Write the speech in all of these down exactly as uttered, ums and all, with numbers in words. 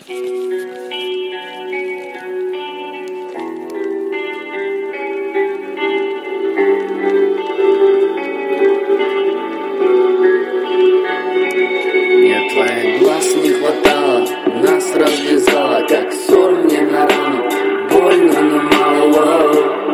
Мне твоих глаз не хватало, нас развязала, как соль мне на рану. Больно, но мало.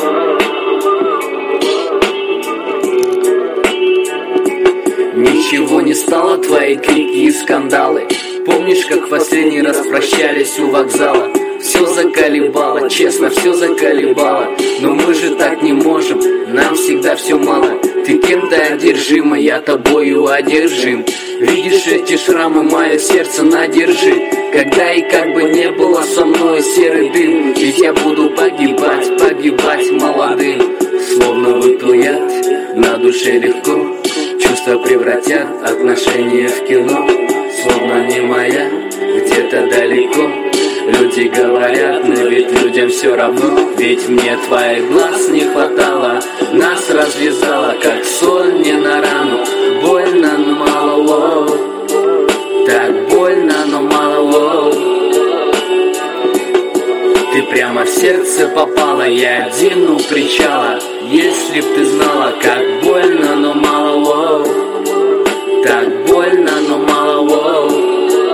Ничего не стало, твои крики и скандалы. Помнишь, как в последний раз прощались у вокзала? Все заколебало, честно, все заколебало. Но мы же так не можем, нам всегда все мало. Ты кем-то одержима, я тобою одержим. Видишь эти шрамы, мое сердце надержи. Когда и как бы не было со мной серый дым, ведь я буду погибать, погибать молодым. Словно выпил яд, на душе легко. Чувства превратят отношения в кино. Словно не моя, где-то далеко. Люди говорят, но ведь людям все равно. Ведь мне твоих глаз не хватало, нас развязала, как соль мне на рану. Больно, но мало, воу. Так больно, но мало, воу. Ты прямо в сердце попала, я один у причала. Если б ты знала, как больно, но мало, воу. Так больно, но мало, воу.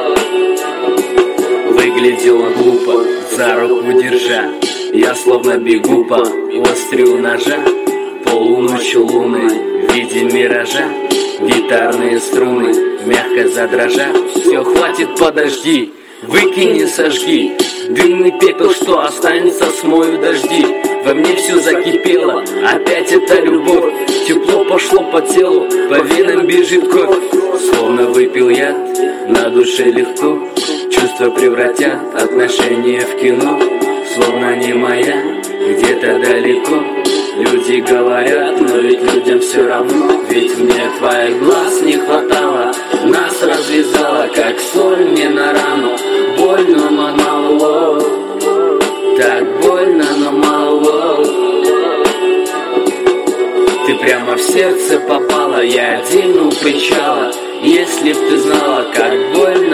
Выглядел глупо, за руку держа. Я словно бегу по острию ножа. Полуночью луны в виде миража. Гитарные струны мягко задрожат. Все, хватит, подожди, выкини, сожги. Дымный пепел, что останется, смою дожди. Во мне все закипело, опять это любовь. Тепло пошло по телу, по венам бежит кровь. Словно выпил яд, на душе легко. Чувства превратят отношения в кино. Словно не моя, где-то далеко. Люди говорят, но ведь людям все равно. Ведь мне твоих глаз не хватало, нас развязала, как соль мне на рану. Больно, но мало, так больно, но мало. Ты прямо в сердце попала, я один у причала. Если б ты знала, как больно.